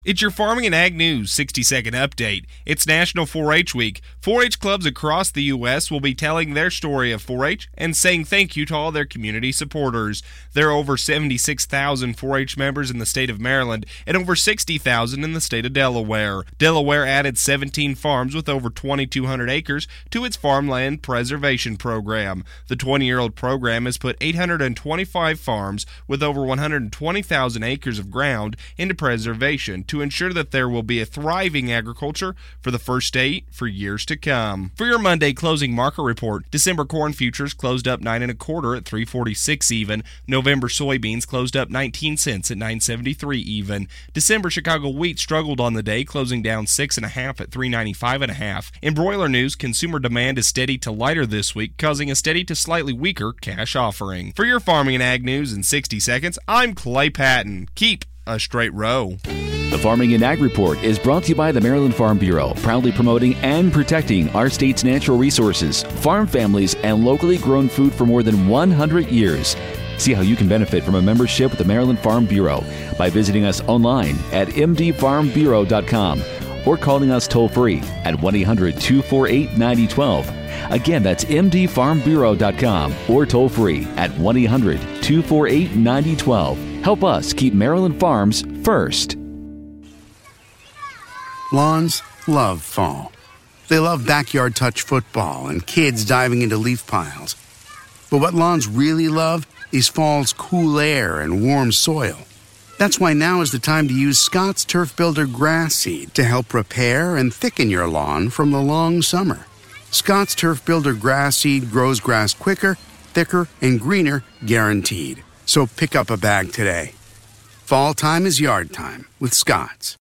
It's your Farming and Ag News 60-second update. It's National 4-H Week. 4-H clubs across the U.S. will be telling their story of 4-H and saying thank you to all their community supporters. There are over 76,000 4-H members in the state of Maryland and over 60,000 in the state of Delaware. Delaware added 17 farms with over 2,200 acres to its farmland preservation program. The 20-year-old program has put 825 farms with over 120,000 acres of ground into preservation to ensure that there will be a thriving agriculture for the first state for years to come. For your Monday closing market report, December corn futures closed up 9 1/4 at $3.46 even. November soybeans closed up 19 cents at $9.73 even. December Chicago wheat struggled on the day, closing down 6 1/2 at $3.95 1/2. In broiler news, consumer demand is steady to lighter this week, causing a steady to slightly weaker cash offering. For your Farming and Ag News in 60 seconds, I'm Clay Patton. Keep a straight row. The Farming and Ag Report is brought to you by the Maryland Farm Bureau, proudly promoting and protecting our state's natural resources, farm families, and locally grown food for more than 100 years. See how you can benefit from a membership with the Maryland Farm Bureau by visiting us online at mdfarmbureau.com or calling us toll-free at 1-800-248-9012. Again, that's mdfarmbureau.com or toll-free at 1-800-248-9012. Help us keep Maryland farms first. Lawns love fall. They love backyard touch football and kids diving into leaf piles. But what lawns really love is fall's cool air and warm soil. That's why now is the time to use Scott's Turf Builder grass seed to help repair and thicken your lawn from the long summer. Scott's Turf Builder grass seed grows grass quicker, thicker, and greener, guaranteed. So pick up a bag today. Fall time is yard time with Scott's.